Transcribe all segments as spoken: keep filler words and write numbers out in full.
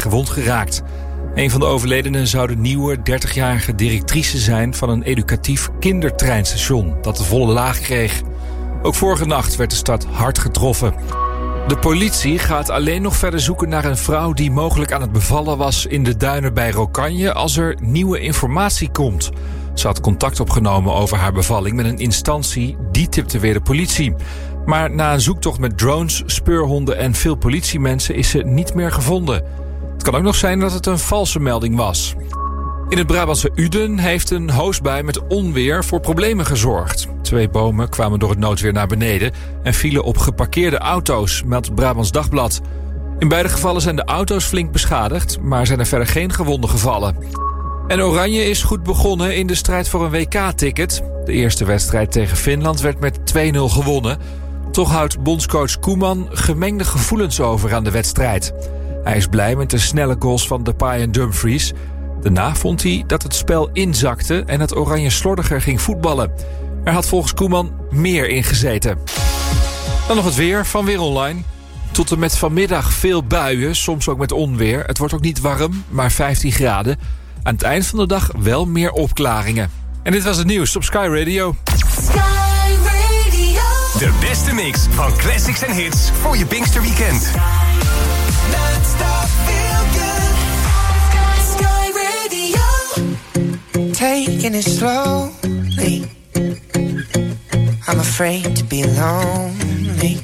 gewond geraakt. Een van de overledenen zou de nieuwe dertigjarige directrice zijn van een educatief kindertreinstation dat de volle laag kreeg. Ook vorige nacht werd de stad hard getroffen. De politie gaat alleen nog verder zoeken naar een vrouw die mogelijk aan het bevallen was in de duinen bij Rokanje als er nieuwe informatie komt. Ze had contact opgenomen over haar bevalling met een instantie, die tipte weer de politie. Maar na een zoektocht met drones, speurhonden en veel politiemensen is ze niet meer gevonden. Het kan ook nog zijn dat het een valse melding was. In het Brabantse Uden heeft een hoosbui met onweer voor problemen gezorgd. Twee bomen kwamen door het noodweer naar beneden en vielen op geparkeerde auto's, meldt het Brabants Dagblad. In beide gevallen zijn de auto's flink beschadigd, maar zijn er verder geen gewonden gevallen. En Oranje is goed begonnen in de strijd voor een W K-ticket. De eerste wedstrijd tegen Finland werd met twee nul gewonnen. Toch houdt bondscoach Koeman gemengde gevoelens over aan de wedstrijd. Hij is blij met de snelle goals van Depay en Dumfries. Daarna vond hij dat het spel inzakte en het Oranje slordiger ging voetballen. Er had volgens Koeman meer in gezeten. Dan nog het weer van Weer Online. Tot en met vanmiddag veel buien, soms ook met onweer. Het wordt ook niet warm, maar vijftien graden. Aan het eind van de dag wel meer opklaringen. En dit was het nieuws op Sky Radio. Sky Radio. De beste mix van classics en hits voor je Pinksterweekend. Non-stop feel good. Sky Radio. Taking it slowly. I'm afraid to be lonely.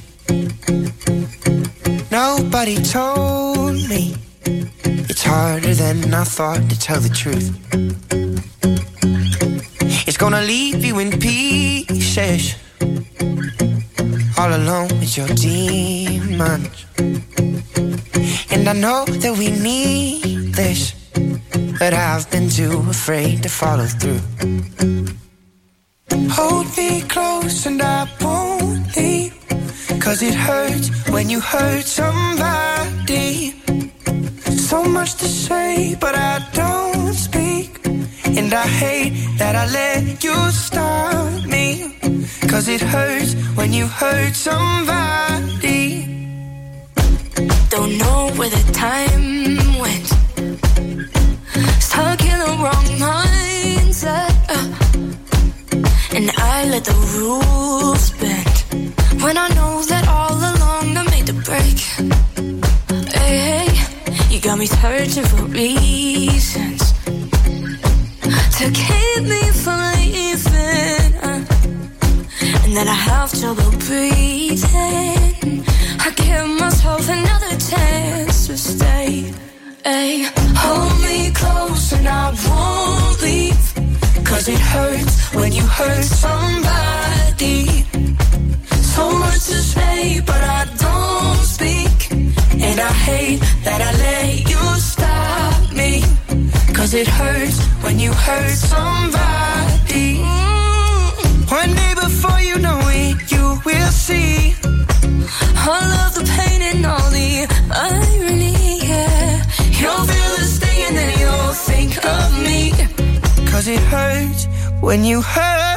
Nobody told me it's harder than I thought to tell the truth. It's gonna leave you in pieces, all alone with your demons. And I know that we need this, but I've been too afraid to follow through. Hold me close and I won't leave, 'cause it hurts when you hurt somebody. So much to say, but I don't speak. And I hate that I let you stop me, 'cause it hurts when you hurt somebody. Don't know where the time went. Stuck in the wrong mindset. uh, And I let the rules bend, when I know that all along I made the break. Hey, hey, you got me searching for reasons to keep me from leaving, uh, and then I have trouble breathing. I give myself another chance to stay. Hey, hold me close and I won't leave, 'cause it hurts when you hurt somebody. So much to say, but I don't speak. And I hate that I let you stop me, 'cause it hurts when you hurt somebody. Mm. One day before you know it, you will see all of the pain and all the irony, yeah. You'll feel the sting and then you'll think of me, 'cause it hurts when you hurt.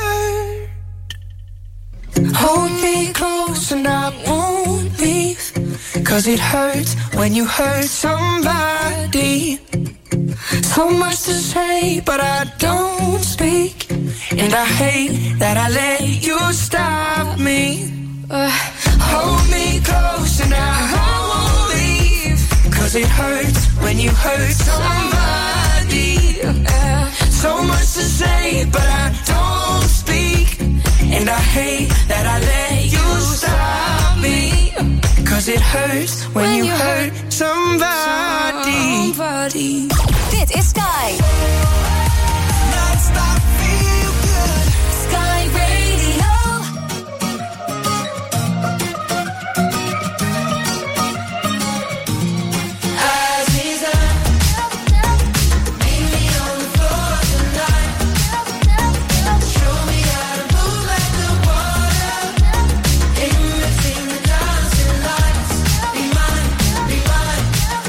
Hold me close and I won't leave, 'cause it hurts when you hurt somebody. so much to say, but I don't speak. And I hate that I let you stop me. uh, Hold me close and I won't leave, 'cause it hurts when you hurt somebody. uh, So much to say, but I don't speak. And I hate that I let you stop me, 'cause it hurts when you hurt somebody. somebody. Dit is Sky. Non-stop feel good. Sky Radio.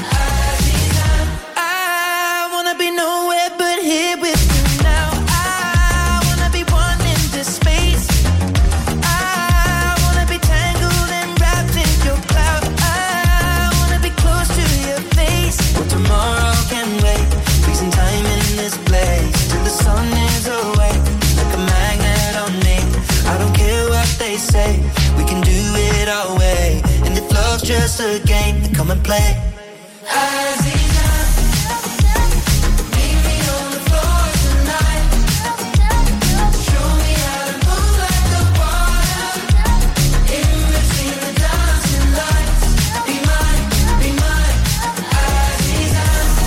I wanna be nowhere but here with you now. I and play. Aziza, meet me on the floor tonight. Show me how to move like the water. In between the dancing lights. Be mine, be mine, Aziza.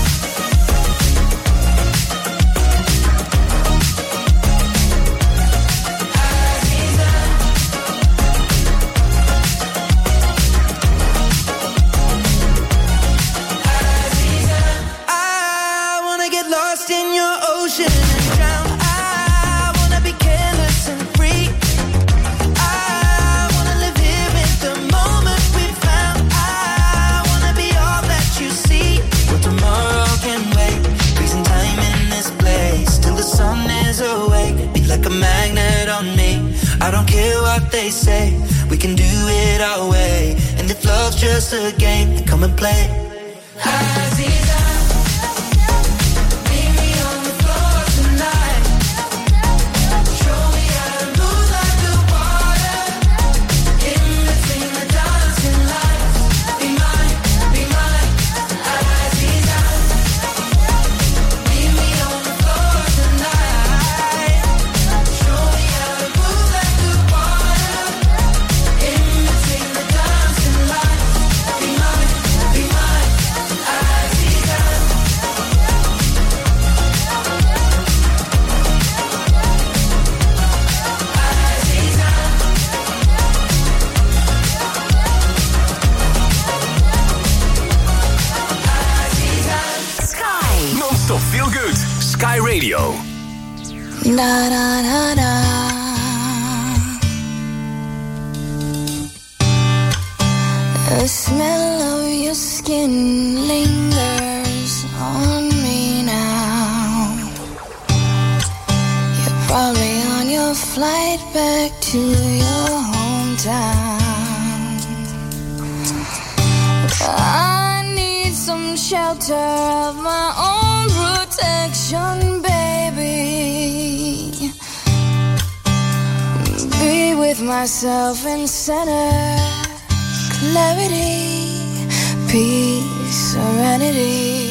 In your ocean and drown. I wanna be careless and free. I wanna live here in the moment we found. I wanna be all that you see. But tomorrow can wait. Freezing time in this place till the sun is awake. Be like a magnet on me. I don't care what they say. We can do it our way. And if love's just a game, then come and play. Aziza. Sky Radio. Da da da da. The smell of your skin lingers on me now. You're probably on your flight back to your hometown. I need some shelter of my own protection, baby. Be with myself in center, clarity, peace, serenity.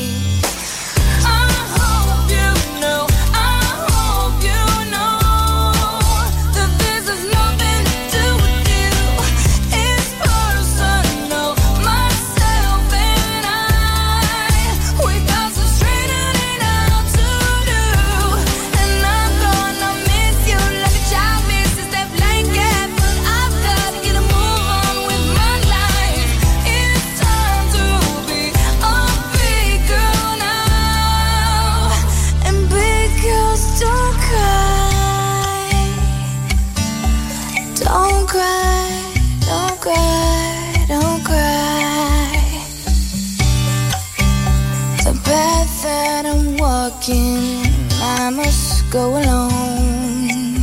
I must go alone.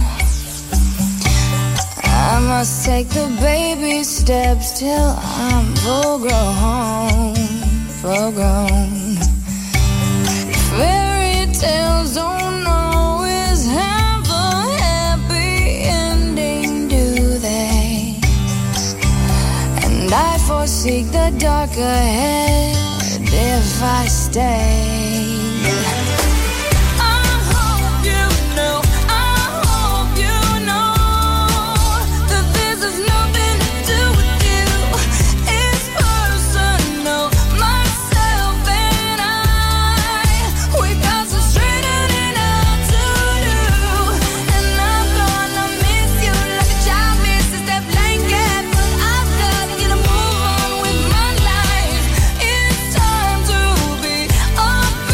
I must take the baby steps till I'm full grown, full grown. Fairy tales don't always have a happy ending, do they? And I foresee the dark ahead if I stay. Oh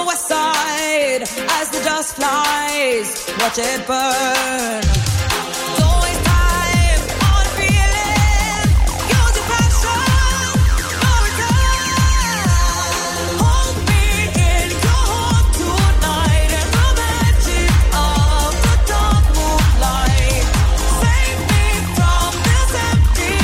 the west side as the dust flies. Watch it burn. Don't waste time on feeling. Use your passion for return. Hold me in your heart tonight and the magic of the dark moonlight. Save me from this empty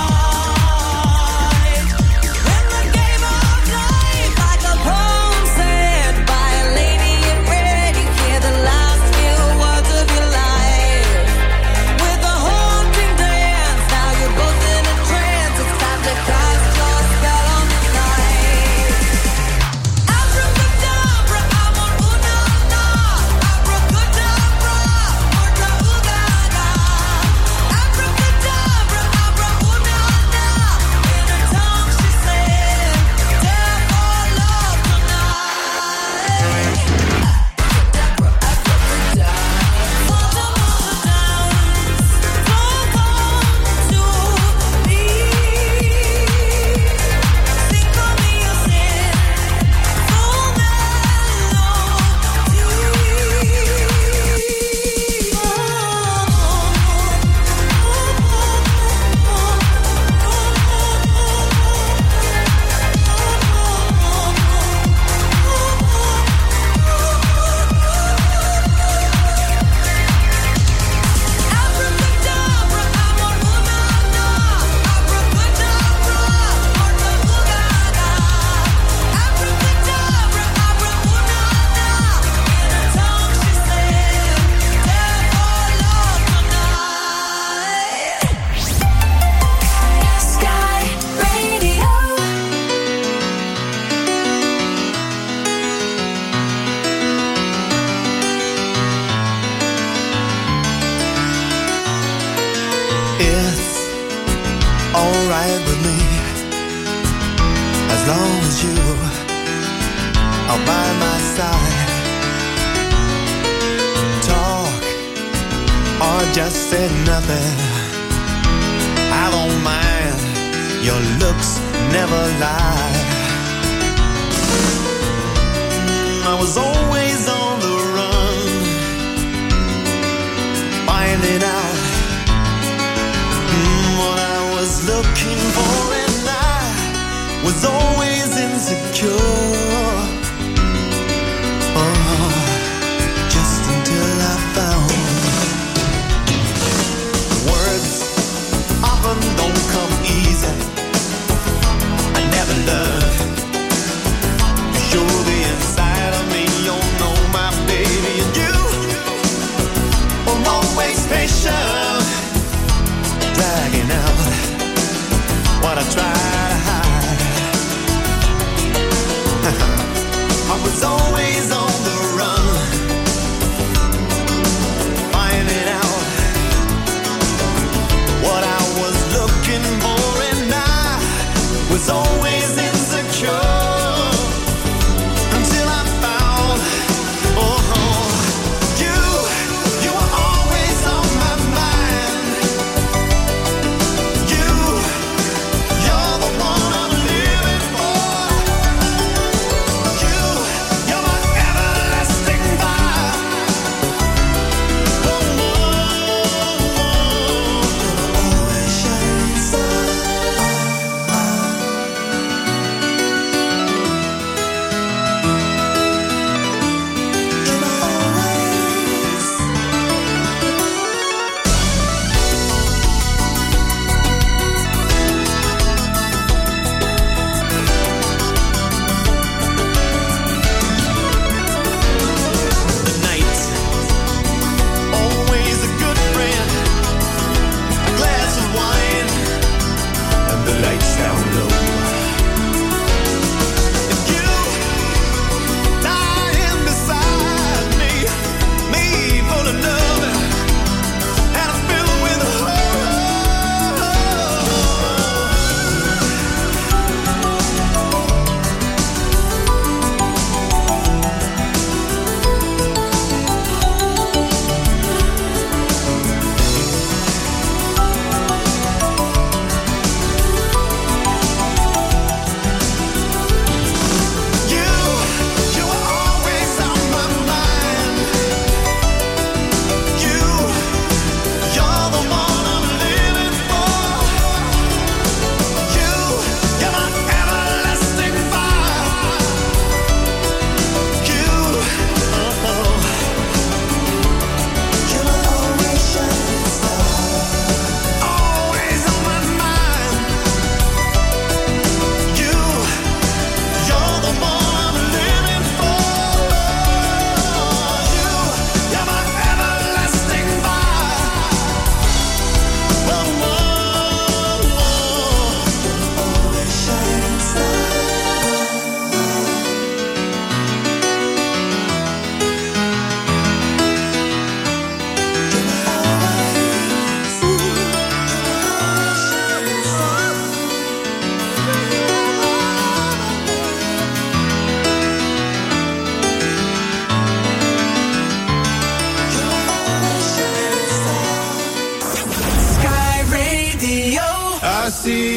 fight. In the game of life, like a poem said by a lady in red, you hear the last few words of your life. With a haunting dance, now you're both in a trance. It's time to cast your spell on the night. Abracadabra, I'm on una-na. Abracadabra, murta-ooga-ga. Abracadabra, abra-una-na. In her tongue she said, "Dare for love tonight." Abracadabra, abracadabra. Murta, murta dance. Don't come to me. Synchronicity, full Abracadabra, I'm on una-na. Abracadabra, murta-ooga-ga. Abracadabra, abra-una-na. In her tongue she said, "Dare for love tonight." Sky Radio. It's alright with me as long as you are by my side. Talk or just say nothing. I don't mind. Your looks never lie. I was always on the run, finding out mm, what I was looking for, and I was always insecure. Oh, just until I found words often don't come easy. I never learned to show the inside of me. You know my baby, and you are always patient, dragging out what I try to hide.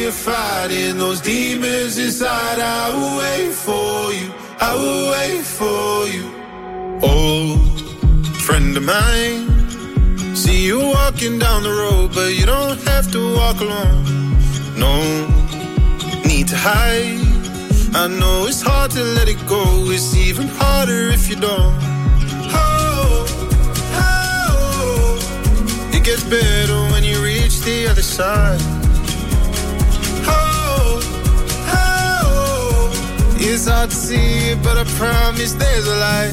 you fighting those demons inside. I will wait for you, I will wait for you. Old friend of mine, see you walking down the road, but you don't have to walk alone. No need to hide. I know it's hard to let it go. It's even harder if you don't. Oh, oh, it gets better when you reach the other side. Oh, oh, it's hard to see it, but I promise there's a light.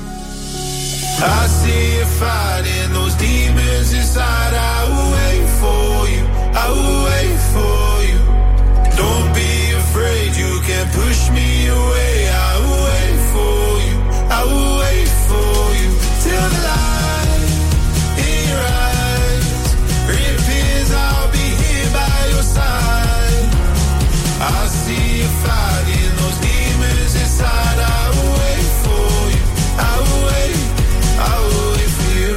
I see you fighting those demons inside. I will wait for you, I will wait for you. Don't be afraid, you can't push me away. I will wait for you, I will wait for you. Till the light in your eyes reappears, I'll be here by your side. I see you fighting those demons inside. I will wait for you, I will wait, I will wait for you.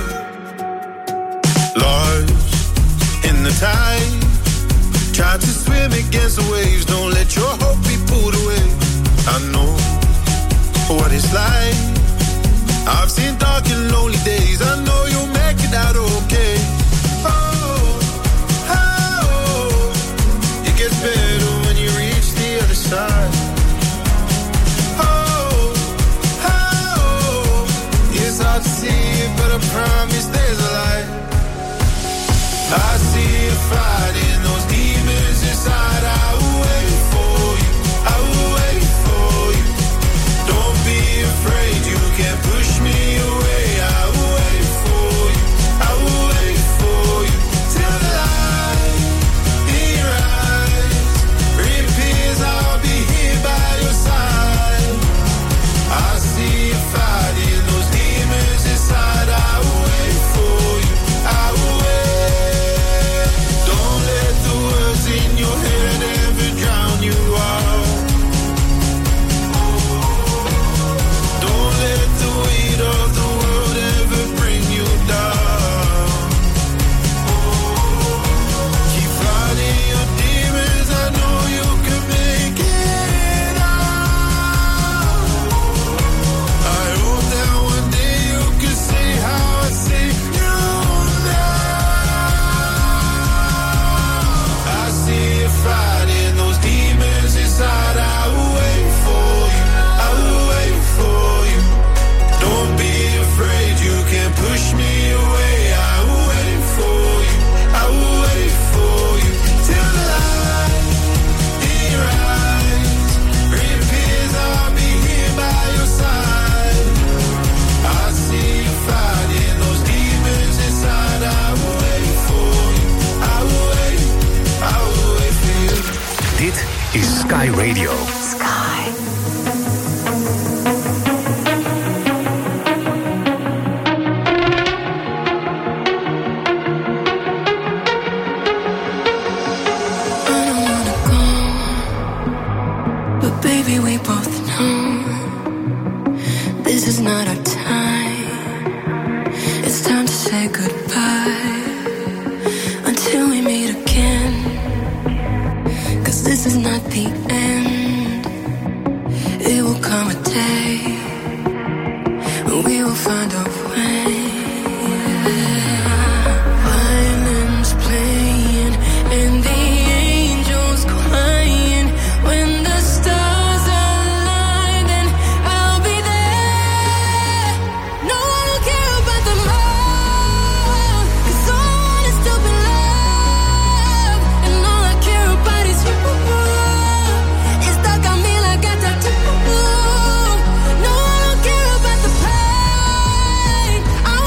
Lost in the tide, try to swim against the waves. Don't let your hope be pulled away. I know what it's like. I've seen dark and lonely days. I know you'll make it out okay. Oh, oh, it gets better when you reach the other side. Oh, oh, it's hard to see it, but I promise there's a light. I see you fighting those demons inside. I will wait for you, I will wait for you. Don't be afraid, you can't push me away. I will wait for you, I will wait for you. Till the light in your eyes reappears, I'll be here by your side. I see you fighting those demons inside. I will wait for you, I will wait. In your head ever drown you out. Don't let the weight of the world ever bring you down. Keep fighting your demons, I know you can make it out. I hope that one day you can see how I see you now. I see you fighting those demons inside. I will wait for you, I will wait for you. Don't be afraid, you can't push me away. I will wait for you, I will wait for you. Till the light in your eyes reappears, I'll be here by your side. I see you fighting those demons inside. I will wait for you, I will wait, I will wait for you. Dit is Sky Radio. Sky. But baby, we both know this is not our time. It's time to say goodbye until we meet again. 'Cause this is not the end. It will come a day when we will find a way. Violins playing and the angels crying. When the stars align, then I'll be there. No, I don't care about the more, 'cause all I want is to be loved, and all I care about is you. It's stuck on me like a tattoo. No, I don't care about the pain. I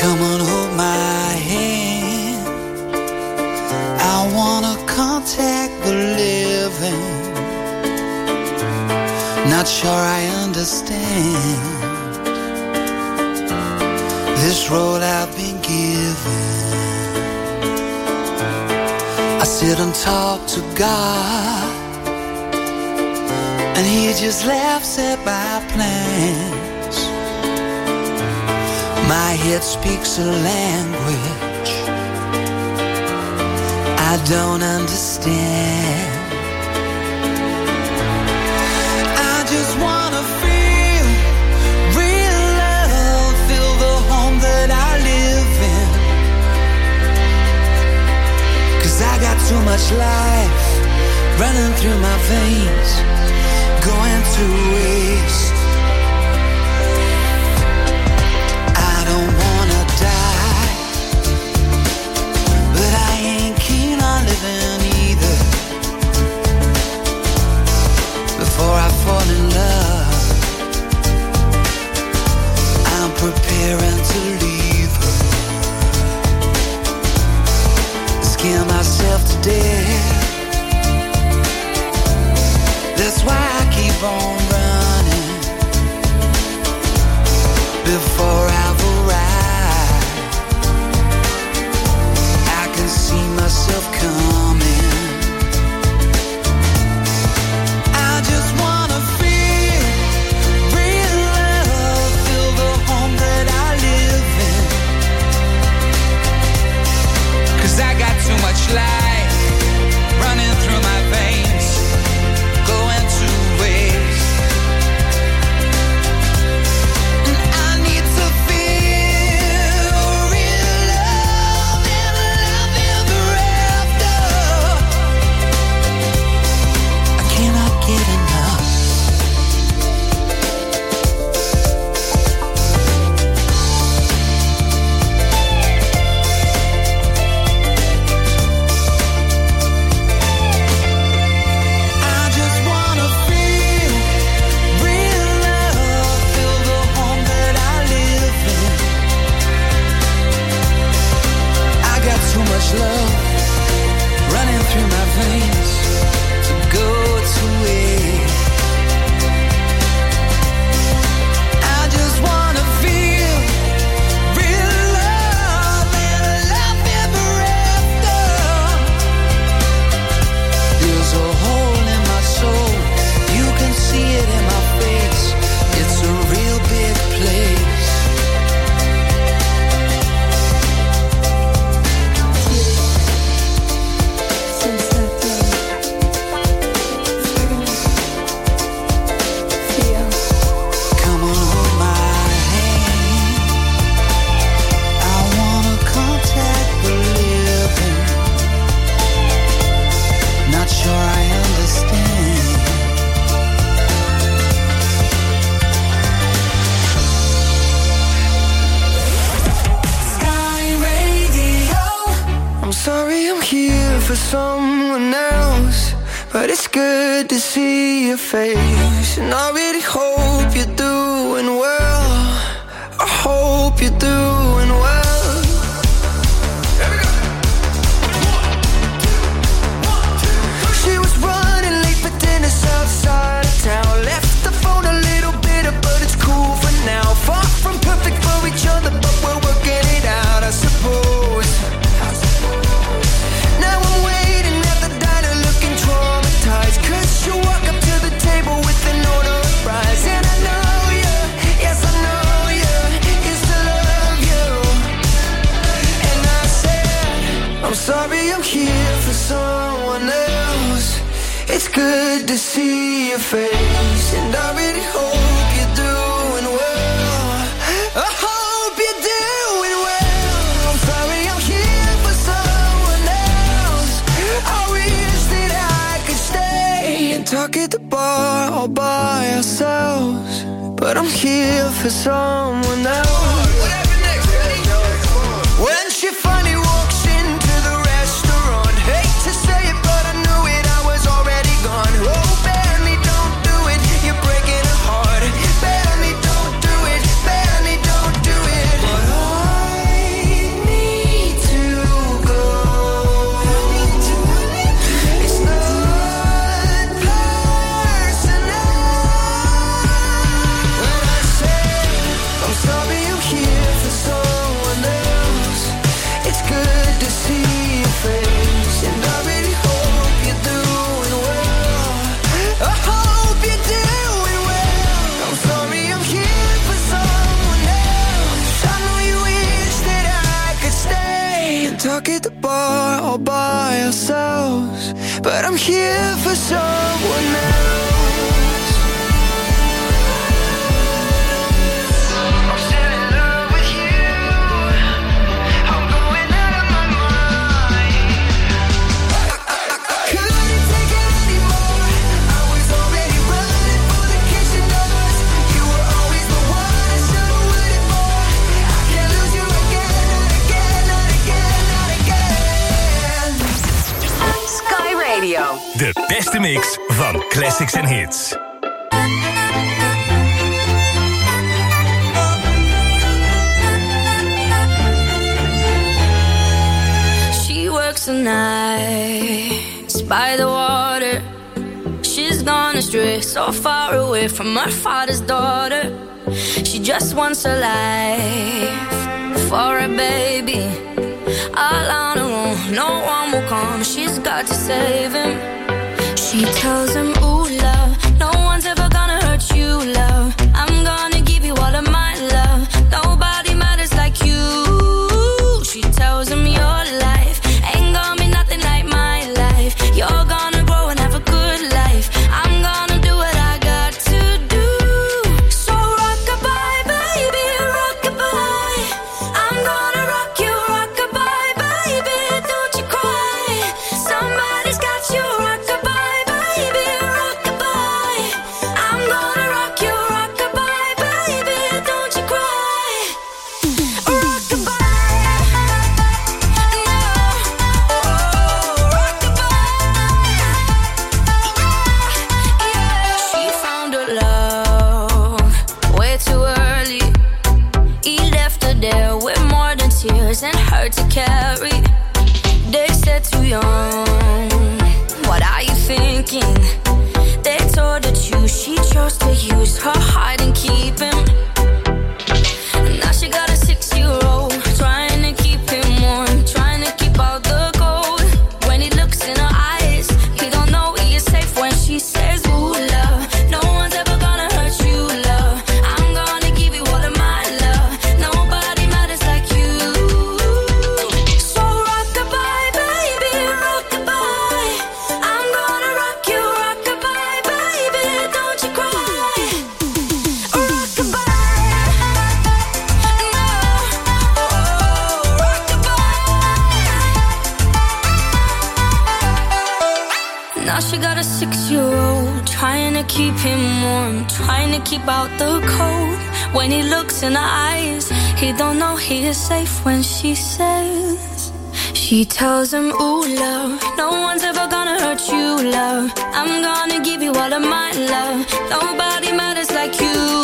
Come on, hold my hand. I wanna contact the living. Not sure I understand this road I've been given. I sit and talk to God, and He just laughs at my plans. My head speaks a language I don't understand. I just wanna feel real love, feel the home that I live in. 'Cause I got too much life running through my veins, going to waste. I don't wanna die, but I ain't keen on living either. Before I fall in love, I'm preparing to leave her. Scare myself to death. That's why I keep on running before I've arrived. I can see myself coming. I just wanna feel real love, feel the home that I live in. 'Cause I got too much life running through my veins, going to waste. And I need to feel real love and love ever after. I cannot get enough. I just wanna feel real love, feel the home that I live in. I got too much love running through my veins to go to waste. I just wanna feel real love and love ever after. There's a hole in my soul, you can see it in my face. It's a real big place. Since that day, feel Come on, hold my hand. I wanna contact the living. Not sure I understand. Sky Radio. I'm sorry I'm here for someone else, but it's good to see your face. And I really hope you're doing well. I hope you're doing well. She was running late for dinner south side of town. Left the phone a little bitter, but it's cool for now. Far from perfect for each other, but we're working it out, I suppose. Now I'm waiting at the diner looking traumatized, 'cause you walk up to the table with an order of fries. And I know you, yes I know you, used to love you. And I said, I'm sorry I'm here for someone else. It's good to see your face, and I really hope you're doing well. I hope you're doing well. I'm sorry I'm here for someone else. I wish that I could stay and talk at the bar all by ourselves, but I'm here for someone else. When she finally walks into the restaurant, hate to say it, but I knew it, I was already gone. Oh, Benny, don't do it, you're breaking a heart. Benny, don't do it, Benny, don't do it. But I talk at the bar all by ourselves, but I'm here for someone else. De beste mix van classics en hits. She works the nights by the water. She's gone astray, so far away from her father's daughter. She just wants a life for a baby. All on her own, no one will come. She's got to save him. She tells him, ooh, love, no one's ever gonna hurt you, love. I'm gonna give you all of my love. Nobody matters like you. She tells him, your life ain't gonna be nothing like my life. You're gonna grow and have a good life. I'm gonna do what I got to do. So rock-a-bye, baby, rock-a-bye. I'm gonna rock you, rock-a-bye, baby, don't you cry. Somebody's got you, rock-a-bye. And her to carry. They said too young, what are you thinking? They told her to, she chose to use her heart and keep him. Now she got a six-year-old, trying to keep him warm, trying to keep out the cold. When he looks in her eyes, he don't know he is safe when she says, ooh, love, no one's ever gonna hurt you, love. I'm gonna give you all of my love. Nobody matters like you. She got a six-year-old, trying to keep him warm, trying to keep out the cold. When he looks in her eyes, he don't know he is safe when she says. She tells him, ooh, love, no one's ever gonna hurt you, love. I'm gonna give you all of my love. Nobody matters like you.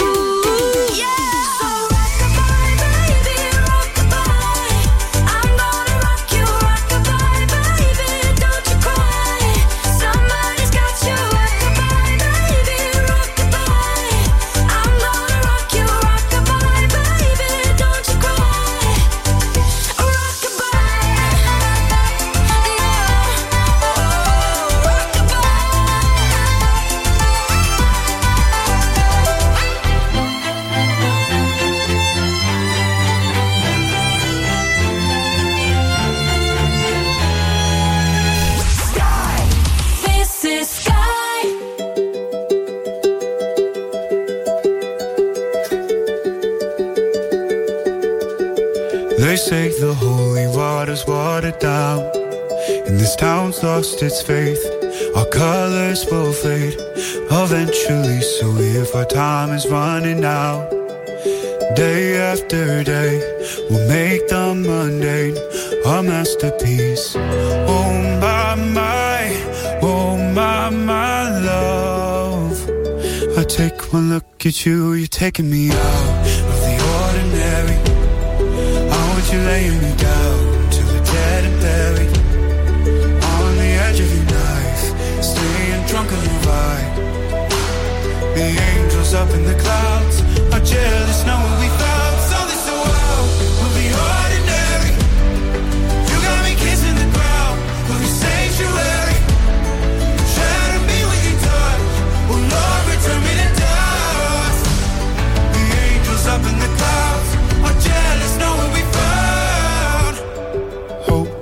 They say the holy water's watered down, and this town's lost its faith. Our colors will fade eventually, so if our time is running out, day after day, we'll make the mundane a masterpiece. Oh my, my, oh my, my love, I take one look at you, you're taking me out of the ordinary. You're laying me down to the dead and buried on the edge of your knife, staying drunk on your vibe. The angels up in the clouds are jealous knowing we found something so wild. We'll be ordinary. You got me kissing the ground, we'll be sanctuary. Shadow me with your touch, oh Lord, return me to dust. The angels up in the clouds are jealous knowing we found hope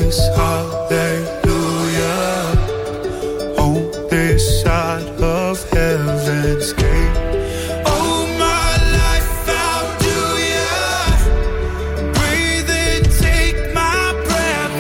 this hallelujah on this side of heaven's gate. Oh, my life, how do ya breathe and take my breath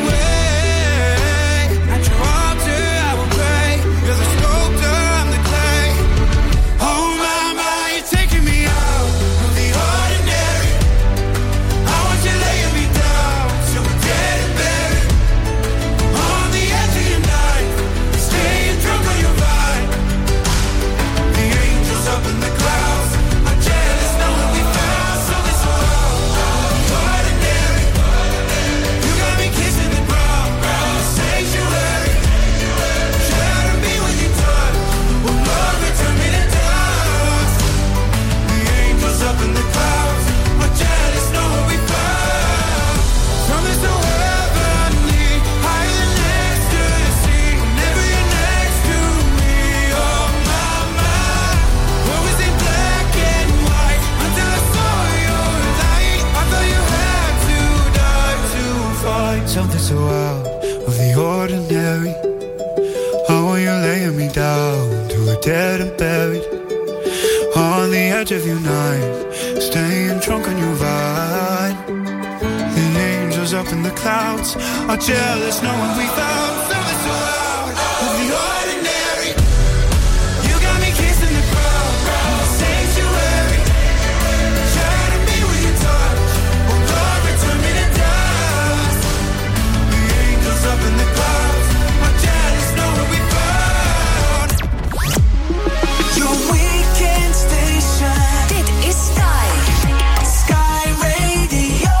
away? At your altar I will pray. You're the sculptor, I'm the clay. Oh, my, my, you're taking me out of the ordinary. I want you laying me down till we're dead and buried. On the edge of your knife, staying drunk on your vine. The angels up in the clouds are jealous knowing we found something so ordinary. You got me kissing the ground, sanctuary. Shatter me when you touch, will love return me to dust. The angels up in the clouds are jealous knowing we found something so heavenly, higher than ecstasy. Whenever you're next to me, oh my, my. Always in black and white until I saw your light. I thought you had to die to find something so out of the ordinary. Oh, when you're laying me down to a dead and buried. On the edge of your knife, staying drunk on your vine. The angels up in the clouds are jealous knowing we found something so out of the ordinary. You got me kissing the ground, sanctuary. Shatter me with your touch, oh Lord, return me to dust. The angels up in the clouds are jealous knowing we found Your weekend station. Dit is Sky. Sky Radio.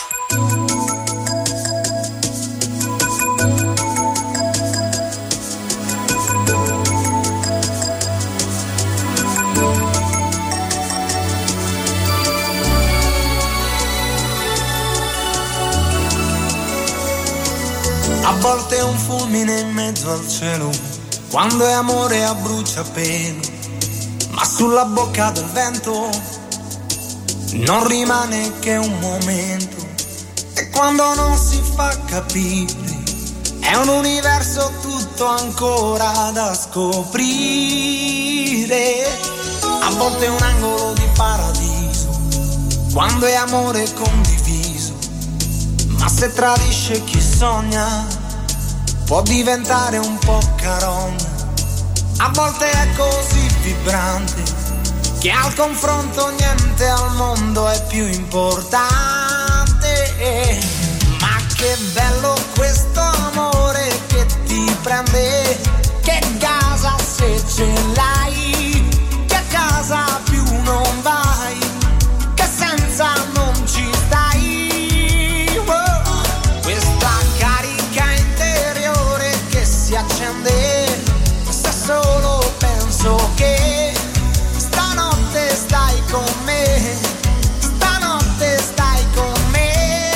A volte è un fulmine in mezzo al cielo, quando è amore a bruciapelo, ma sulla bocca del vento non rimane che un momento. E quando non si fa capire, è un universo tutto ancora da scoprire. A volte è un angolo di paradiso, quando è amore condiviso, ma se tradisce chi sogna può diventare un po' carogna. A volte è così vibrante che al confronto niente al mondo è più importante. Ma che bello questo amore che ti prende, che gasa se ce l'hai, che a casa più non vai, che senza non ci stai. Oh, questa carica interiore che si accende se solo penso che stanotte stai con me, stanotte stai con me.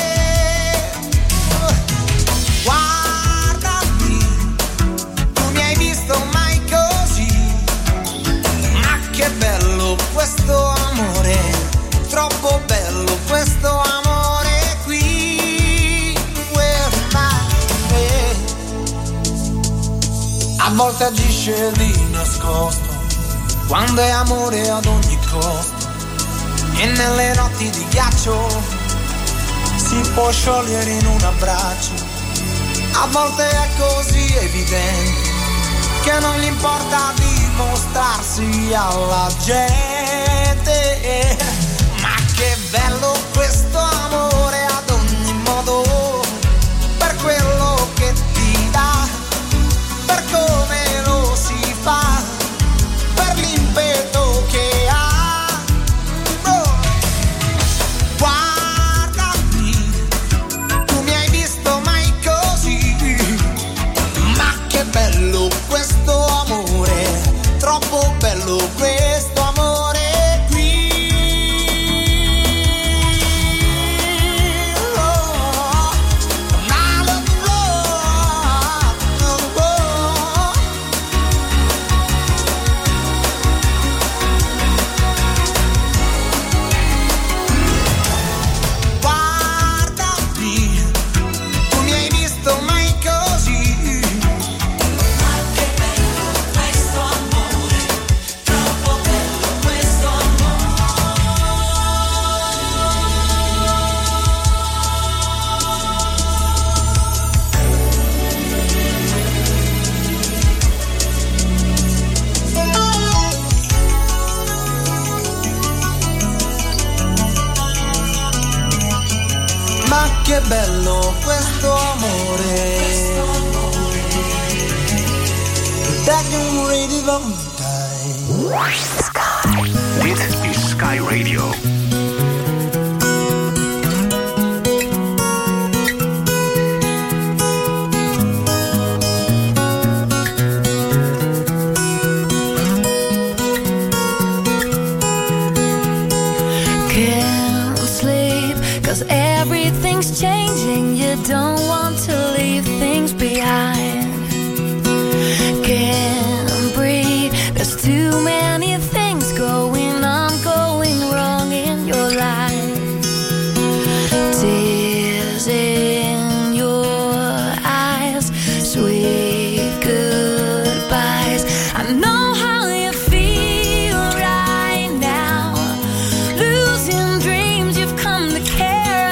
Guardami, tu mi hai visto mai così, ma che bello questo amore, troppo bello questo amore qui. Where am I? A volte agisce di nascosto, quando è amore ad ogni costo, e nelle notti di ghiaccio si può sciogliere in un abbraccio. A volte è così evidente che non gli importa dimostrarsi alla gente. Ma che bello questo amore ad ogni modo, per quello che ti dà, per come lo si fa, per l'impeto che ha. Oh. Guardami, tu mi hai visto mai così, ma che bello questo amore, troppo bello questo amore qui. Ma che bello questo amore. That can really long time. Sky. Dit is Sky Radio. Everything's changing, you don't want to leave things behind. Can't breathe, there's too many things going on, going wrong in your life. Tears in your eyes, sweet goodbyes. I know how you feel right now, losing dreams you've come to care.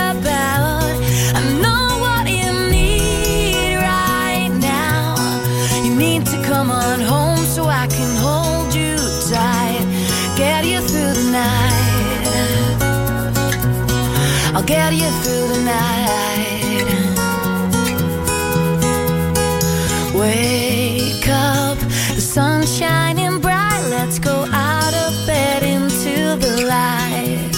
Come on home so I can hold you tight, get you through the night. I'll get you through the night. Wake up, the sun's shining bright. Let's go out of bed into the light.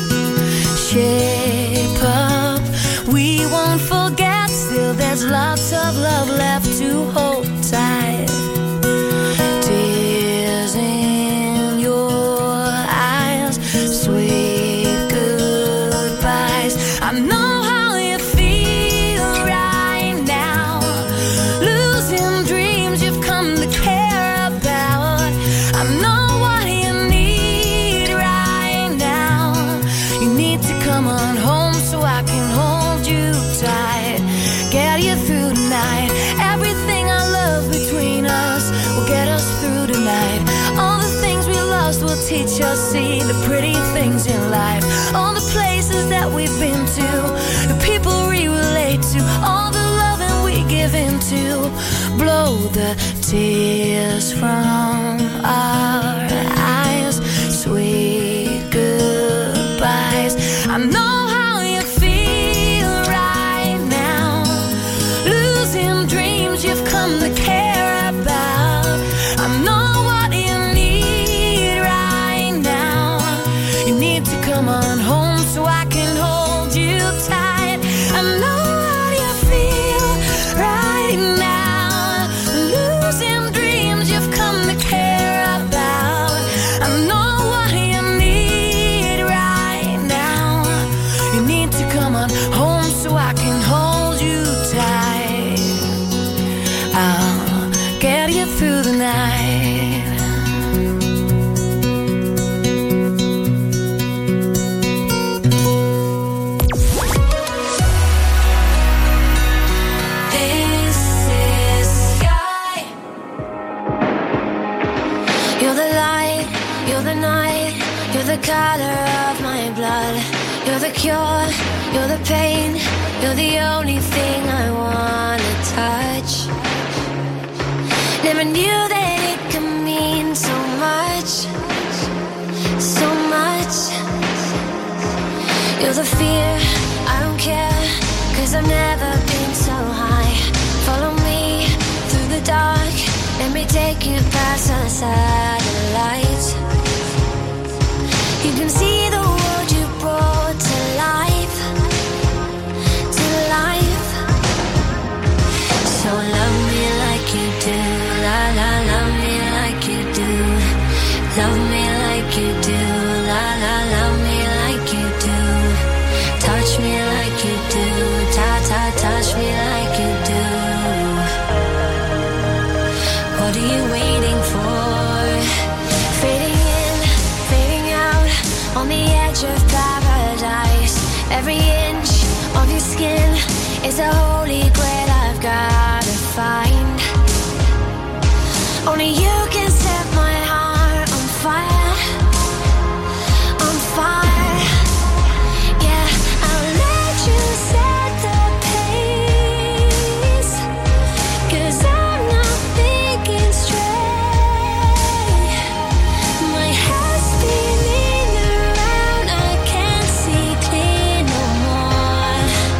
Shape up, we won't forget. Still there's lots of love left to hold tight. Tears in your eyes, sweet goodbyes. I know how you feel right now, losing dreams you've come to care about. I know what you need right now. You need to come on home so I can hold you tight, get you through the night. Everything I love between us will get us through tonight. All the things we lost will teach us, see the pretty things in life. All the places that we've been to, the people we relate to, all the loving we give into. Blow the tears from our eyes, sweet goodbyes. I know how you feel right now, losing dreams you've come to care about. I know what you need right now. You need to come on home so I can hold you tight. I know what you feel right now, losing dreams you've come to care about. I know what you need right now. You need to come on home so I can hold you tight. I'll get you through the night. This is Sky. You're the light, you're the night, you're the color of my blood. You're the cure, you're the pain, you're the only thing I wanna touch. Never knew that it could mean so much, so much. You're the fear, I don't care, cause I've never been so high. Follow me through the dark, let me take you past the satellites. You can see the world you brought to life, to life. So love me like you do, la la, love me like you do. Love me like you do, la la, love me like you do. Touch me like you do, ta ta, touch me like you do. What are you waiting for? Fading in, fading out, on the edge of paradise. Every inch of your skin is a holy grail I've gotta find. Only you can set my heart on fire, on fire. Yeah, I'll let you set the pace, cause I'm not thinking straight. My head's spinning around, I can't see clear no more.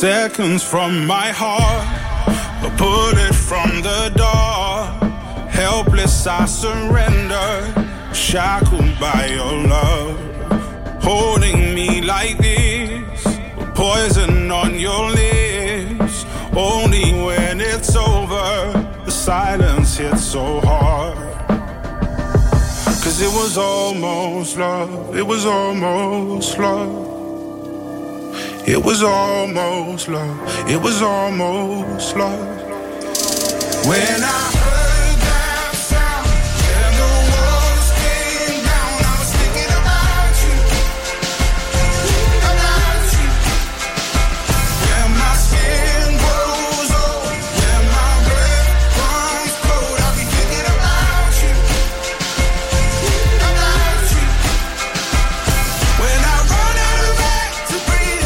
Seconds from my heart, a bullet from the door. Helpless I surrender, shackled by your love. Holding me like this, poison on your lips. Only when it's over, the silence hits so hard. Cause it was almost love, it was almost love. It was almost love, it was almost love. When I heard that sound and the walls came down, I was thinking about you, about you. When my skin grows old, when my breath comes cold, I'll be thinking about you, about you. When I run out of air to breathe,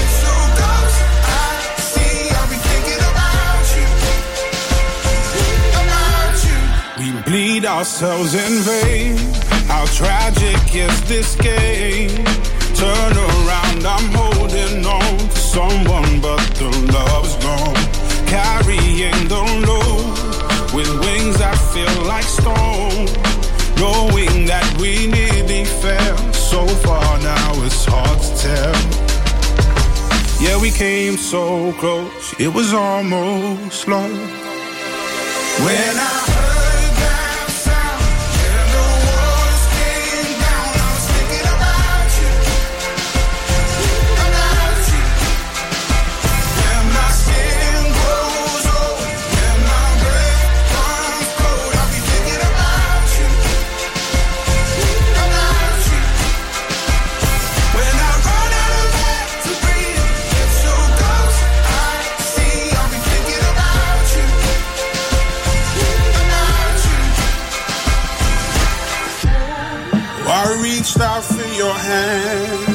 bleed ourselves in vain. How tragic is this game? Turn around, I'm holding on to someone, but the love's gone. Carrying the load with wings that feel like stone. Knowing that we nearly fell so far, now it's hard to tell. Yeah, we came so close, it was almost love. When I out for your hand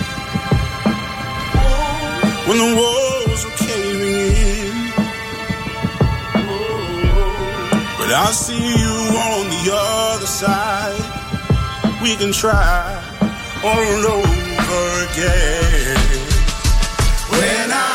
when the walls were caving in, but I see you on the other side. We can try all over again. When I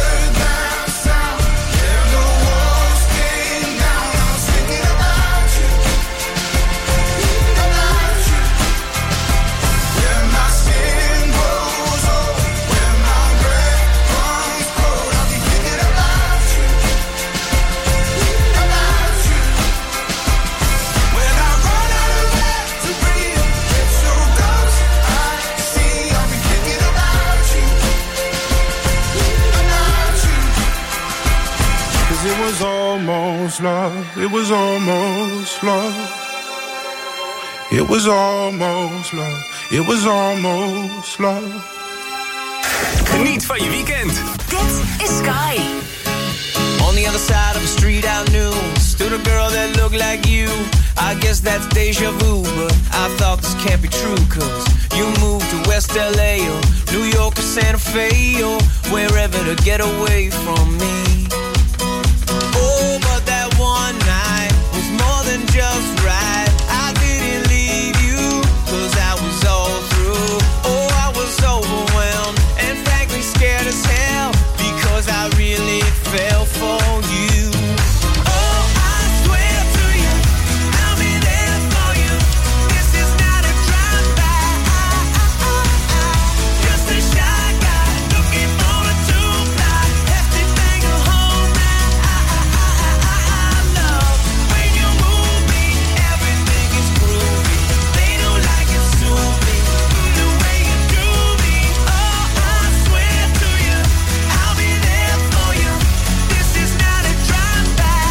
almost love, it was almost love. It was almost love, it was almost love. Geniet van je weekend. Dit is Sky. On the other side of the street I knew stood a girl that looked like you. I guess that's deja vu, but I thought this can't be true. Cause you moved to West L A or New York or Santa Fe or wherever to get away from me. Oh, but that one night was more than just right. I didn't leave you, cause I was all through. Oh, I was overwhelmed and frankly scared as hell, because I really fell for you. Oh, I swear to you, I'll be there for you. This is not a drive-by, just a shy guy looking for a two-ply, hefty thing of home run. I love when you move me, everything is groovy. They don't like it, sue me, the way you do me. Oh, I swear to you, I'll be there for you. This is not a drive-by.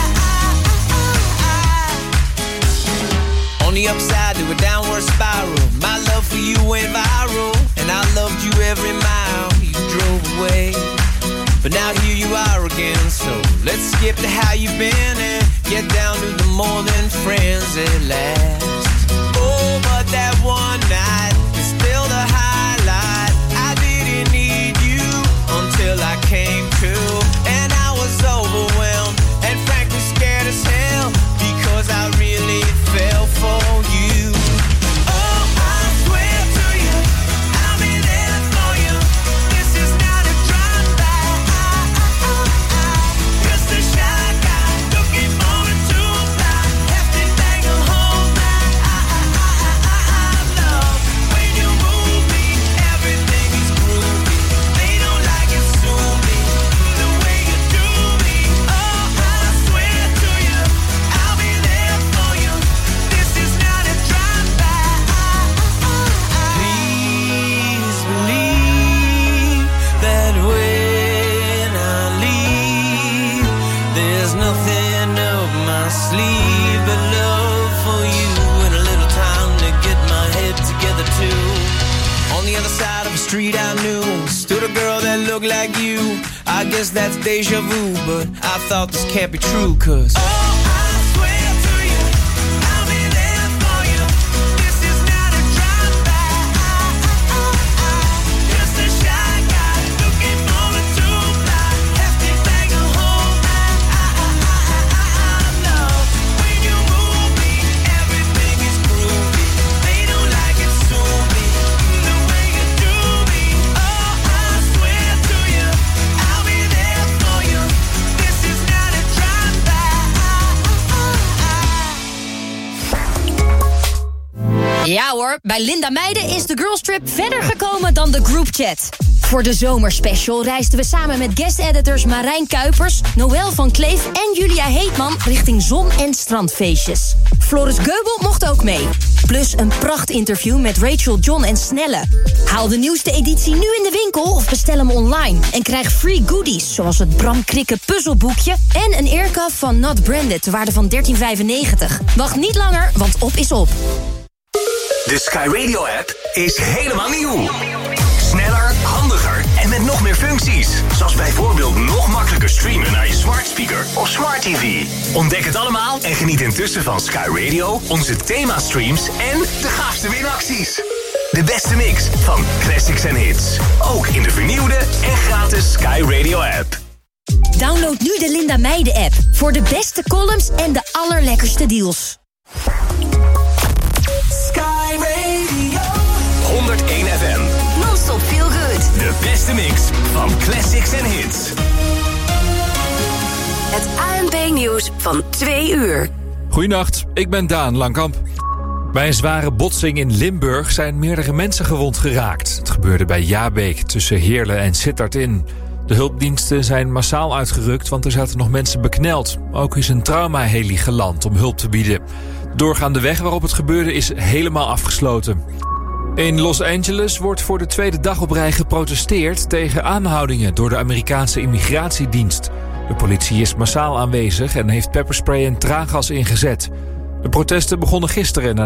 On the upside to a downward spiral, my love for you went viral, and I loved you every mile you drove away. But now here you are again, so let's skip to how you've been and get down to the more than friends at last. Oh, but that one night is still the highlight. I didn't need you until I came to, and I was overwhelmed and frankly scared as hell, because I really fell for you. Oh, I swear to you, I'll be there for you. This is not a drive-by. sleeve, but love for you and a little time to get my head together too. On the other side of the street I knew stood a girl that looked like you. I guess that's deja vu, but I thought this can't be true, cause oh, I swear to you, I'll be there for you. This is not a drive-by, just a shy guy looking for a two-fly. Hefty bag of home, I know when you move me, everything is groovy. They don't like it, sue me, the way you do me. Oh, I swear to you, I'll be there for you. This is not a drive-by. Ja hoor, bij Linda Meijden is de Girls Trip verder gekomen dan de groupchat. Voor de zomerspecial reisden we samen met guest-editors Marijn Kuipers, Noël van Kleef en Julia Heetman richting zon- en strandfeestjes. Floris Geubel mocht ook mee. Plus een prachtinterview met Rachel, John en Snelle. Haal de nieuwste editie nu in de winkel of bestel hem online. En krijg free goodies, zoals het Bram Krikke puzzelboekje en een earcuff van Not Branded, ter waarde van dertien vijfennegentig. Wacht niet langer, want op is op. De Sky Radio app is helemaal nieuw. Sneller, handiger en met nog meer functies. Zoals bijvoorbeeld nog makkelijker streamen naar je smart speaker of smart T V. Ontdek het allemaal en geniet intussen van Sky Radio, onze themastreams en de gaafste winacties. De beste mix van classics en hits. Ook in de vernieuwde en gratis Sky Radio app. Download nu de Linda Meijden app voor de beste columns en de allerlekkerste deals. Sky Radio. honderdéén F M. Non-stop feel good. De beste mix van classics en hits. Het A N P-nieuws van twee uur. Goedenacht, ik ben Daan Langkamp. Bij een zware botsing in Limburg zijn meerdere mensen gewond geraakt. Het gebeurde bij Jabeek tussen Heerlen en Sittard in. De hulpdiensten zijn massaal uitgerukt, want er zaten nog mensen bekneld. Ook is een traumaheli geland om hulp te bieden. De doorgaande weg waarop het gebeurde is helemaal afgesloten. In Los Angeles wordt voor de tweede dag op rij geprotesteerd tegen aanhoudingen door de Amerikaanse immigratiedienst. De politie is massaal aanwezig en heeft pepperspray en traangas ingezet. De protesten begonnen gisteren